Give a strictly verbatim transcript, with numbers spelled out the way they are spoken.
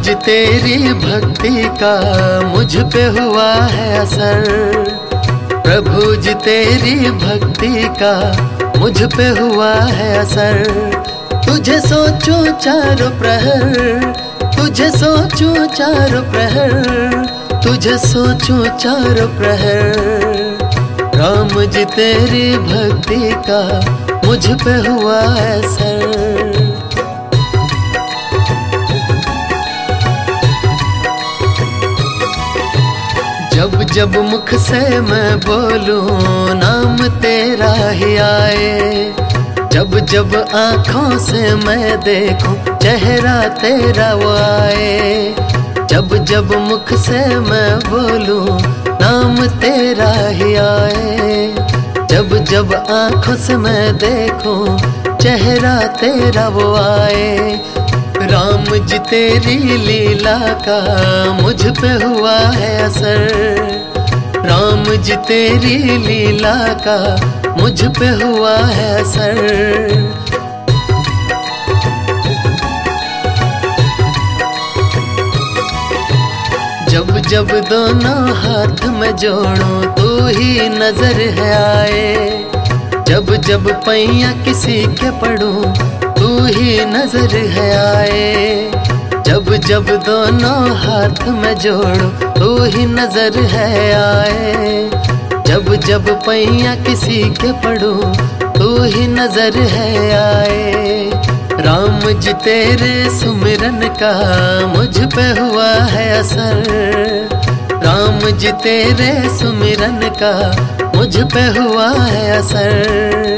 जी तेरी भक्ति का मुझ पे हुआ है असर। प्रभु जी तेरी भक्ति का मुझ पे हुआ है असर। तुझे सोचूं चारों प्रहर, तुझे सोचूं चारों प्रहर, तुझे सोचूं चारों प्रहर। राम जी तेरी भक्ति का मुझ पे हुआ है असर। जब जब मुख से मैं बोलूं नाम तेरा ही आए, जब जब आँखों से मैं देखूं चेहरा तेरा वो आए। जब जब मुख से मैं बोलूं नाम तेरा ही आए, जब जब आँखों से मैं देखूं चेहरा तेरा वो आए। राम जी तेरी लीला का मुझ पे हुआ है असर। राम जी तेरी लीला का मुझ पे हुआ है असर। जब जब दोनों हाथ में जोड़ूं तू ही नजर है आए, जब जब पैया किसी के पढ़ूं तू ही नजर है आए। जब जब दोनों हाथ में जोड़ूं तू ही नजर है आए, जब जब पैया किसी के पढ़ूं तू ही नजर है आए। राम जी तेरे सुमिरन का मुझ पे हुआ है असर। राम जी तेरे सुमिरन का मुझ पे हुआ है असर।